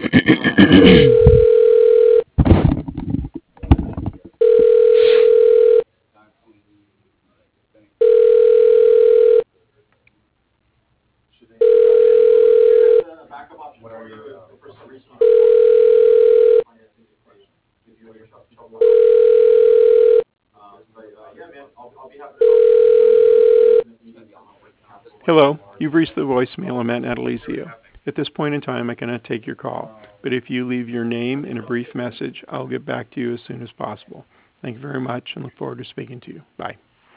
Hello, you've reached the voicemail of Matt Natalizio. At this point in time, I cannot take your call, but if you leave your name and a brief message, I'll get back to you as soon as possible. Thank you very much and look forward to speaking to you. Bye.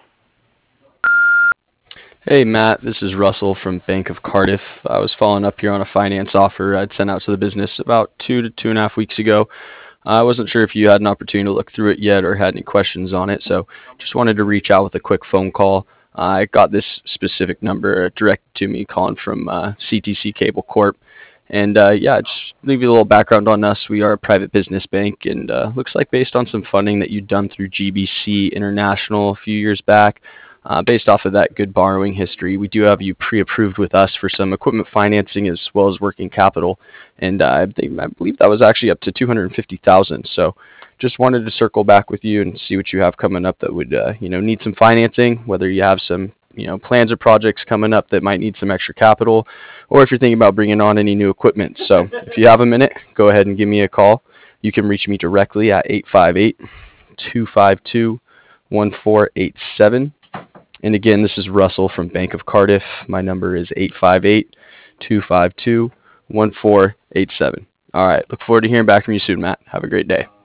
Hey Matt, this is Russell from Bank of Cardiff. I was following up here on a finance offer I'd sent out to the business about 2 to 2.5 weeks ago. I wasn't sure if you had an opportunity to look through it yet or had any questions on it, so just wanted to reach out with a quick phone call. I got this specific number directed to me calling from CTC Cable Corp. And yeah, just leave you a little background on us. We are a private business bank, and looks like based on some funding that you've done through GBC International a few years back, based off of that good borrowing history, we do have you pre-approved with us for some equipment financing as well as working capital, and I believe that was actually up to 250,000. So, just wanted to circle back with you and see what you have coming up that would need some financing. Whether you have some plans or projects coming up that might need some extra capital, or if you're thinking about bringing on any new equipment. So, if you have a minute, go ahead and give me a call. You can reach me directly at 858-252-1487. And again, this is Russell from Bank of Cardiff. My number is 858-252-1487. All right. Look forward to hearing back from you soon, Matt. Have a great day.